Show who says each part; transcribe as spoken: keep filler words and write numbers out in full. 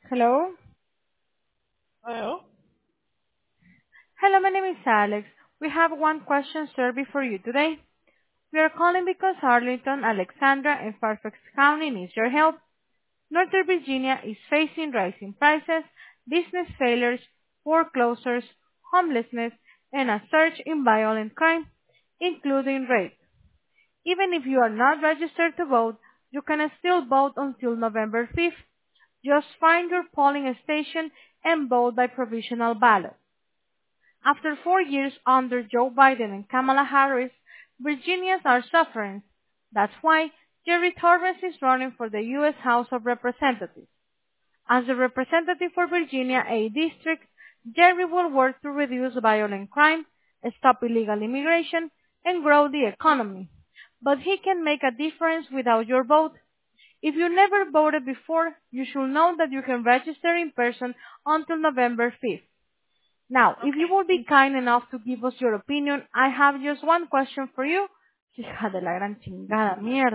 Speaker 1: Hello?
Speaker 2: Hello?
Speaker 1: Hello, my name is Alex. We have one question survey for you today. We are calling because Arlington, Alexandra, and Fairfax County needs your help. Northern Virginia is facing rising prices, business failures, foreclosures, homelessness, and a surge in violent crime, including rape. Even if you are not registered to vote, you can still vote until November fifth. Just find your polling station and vote by provisional ballot. After four years under Joe Biden and Kamala Harris, Virginians are suffering. That's why Jerry Torres is running for the U S House of Representatives. As the representative for Virginia eighth District, Jerry will work to reduce violent crime, stop illegal immigration, and grow the economy. But he can make a difference without your vote. If you never voted before, you should know that you can register in person until November fifth. Now, if you
Speaker 2: Okay.
Speaker 1: would be kind enough to give us your opinion, I have just one question for you. Hija de la gran chingada, mierda.